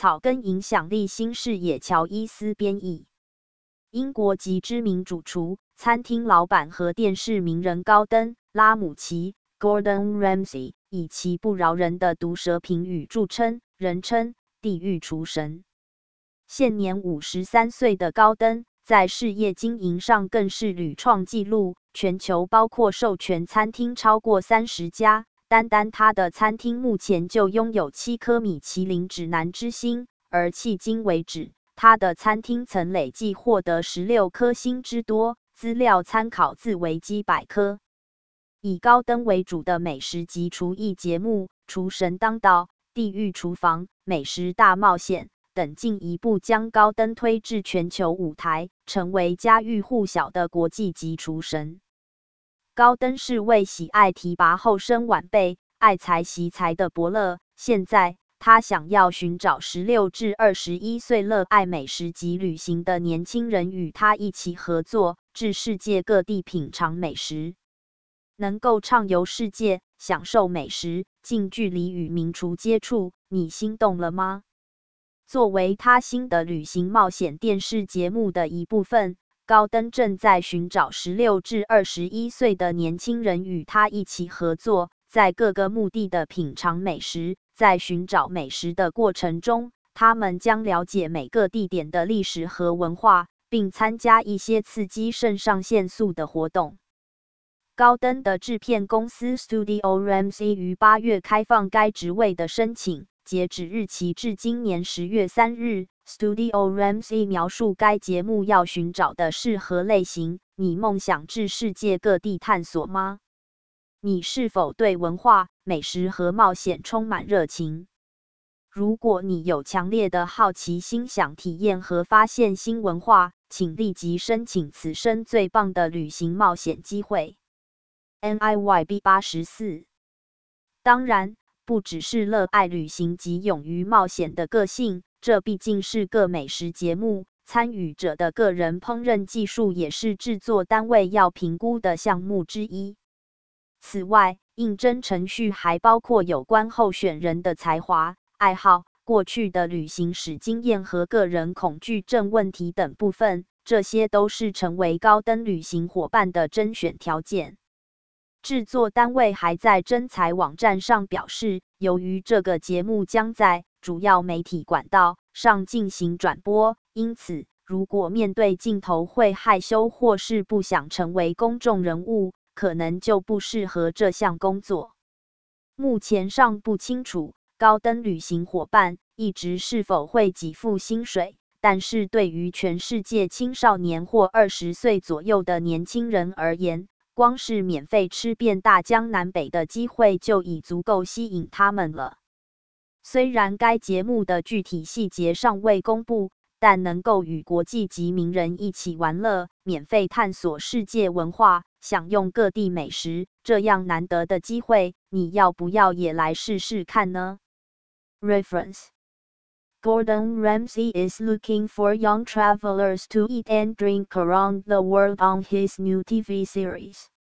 草根影响力新视野乔伊斯编译。英国籍知名主厨、餐厅老板和电视名人高登·拉姆齐 （Gordon Ramsay） 以其不饶人的毒舌评语著称，人称“地狱厨神”。现年53岁的高登，在事业经营上更是屡创纪录，全球包括授权餐厅超过30家，单单他的餐厅目前就拥有7颗米其林指南之星，而迄今为止，他的餐厅曾累计获得16颗星之多，资料参考自维基百科。以高登为主的美食及厨艺节目《厨神当道》《地狱厨房》《美食大冒险》等进一步将高登推至全球舞台，成为家喻户晓的国际级厨神。高登是位喜爱提拔后生晚辈、爱才惜才的伯乐，现在他想要寻找16至21岁热爱美食及旅行的年轻人，与他一起合作，至世界各地品尝美食。能够畅游世界，享受美食，近距离与名厨接触，你心动了吗？作为他新的旅行冒险电视节目的一部分，高登正在寻找16至21岁的年轻人与他一起合作，在各个目的地品尝美食。在寻找美食的过程中，他们将了解每个地点的历史和文化，并参加一些刺激肾上腺素的活动。高登的制片公司 Studio Ramsay 于8月开放该职位的申请，截止日期至今年10月3日。Studio Ramsay 描述该节目要寻找的是何类型？你梦想至世界各地探索吗？你是否对文化、美食和冒险充满热情？如果你有强烈的好奇心，想体验和发现新文化，请立即申请此生最棒的旅行冒险机会。NIYB84。当然，不只是热爱旅行及勇于冒险的个性，这毕竟是个美食节目，参与者的个人烹饪技术也是制作单位要评估的项目之一。此外，应征程序还包括有关候选人的才华、爱好、过去的旅行史经验和个人恐惧症问题等部分，这些都是成为高登旅行伙伴的甄选条件。制作单位还在征才网站上表示，由于这个节目将在主要媒体管道上进行转播，因此如果面对镜头会害羞或是不想成为公众人物，可能就不适合这项工作。目前尚不清楚高登旅行伙伴一职是否会给付薪水，但是对于全世界青少年或20岁左右的年轻人而言，光是免费吃遍大江南北的机会就已足够吸引他们了。虽然该节目的具体细节尚未公布，但能够与国际级名人一起玩乐，免费探索世界文化，享用各地美食，这样难得的机会，你要不要也来试试看呢？ Reference Gordon Ramsay is looking for young travelers to eat and drink around the world on his new TV series.